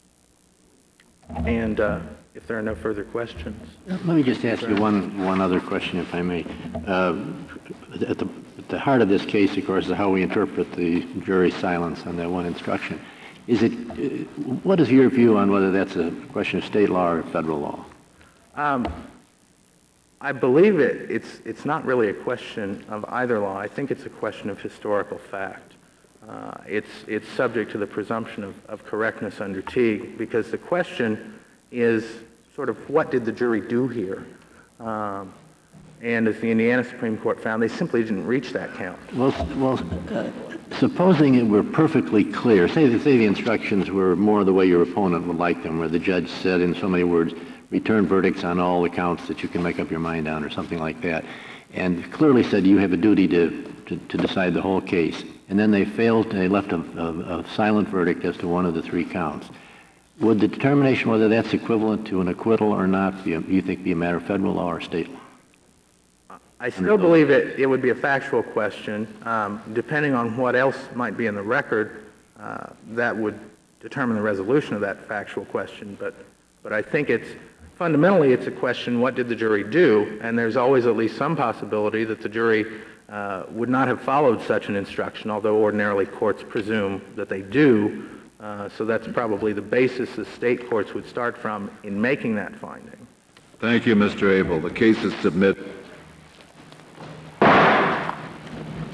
and uh, if there are no further questions, let me just ask you one one other question, if I may. Uh, at the at the heart of this case, of course, is how we interpret the jury's silence on that one instruction. Is it, what is your view on whether that's a question of state law or federal law? Um, I believe it, it's, it's not really a question of either law. I think it's a question of historical fact. Uh, it's, it's subject to the presumption of, of correctness under Teague, because the question is sort of what did the jury do here? Um, and as the Indiana Supreme Court found, they simply didn't reach that count. Well, well uh, supposing it were perfectly clear, say, say the instructions were more the way your opponent would like them, where the judge said in so many words, return verdicts on all the counts that you can make up your mind on, or something like that, and clearly said you have a duty to, to, to decide the whole case, and then they failed, they left a, a, a silent verdict as to one of the three counts. Would the determination whether that's equivalent to an acquittal or not, be a, you think, be a matter of federal law or state law? I still believe it, it would be a factual question. Um, depending on what else might be in the record, uh, that would determine the resolution of that factual question. But, but I think it's, fundamentally, it's a question, what did the jury do? And there's always at least some possibility that the jury uh, would not have followed such an instruction, although ordinarily courts presume that they do Uh, so that's probably the basis the state courts would start from in making that finding. Thank you, Mister Abel. The case is submitted.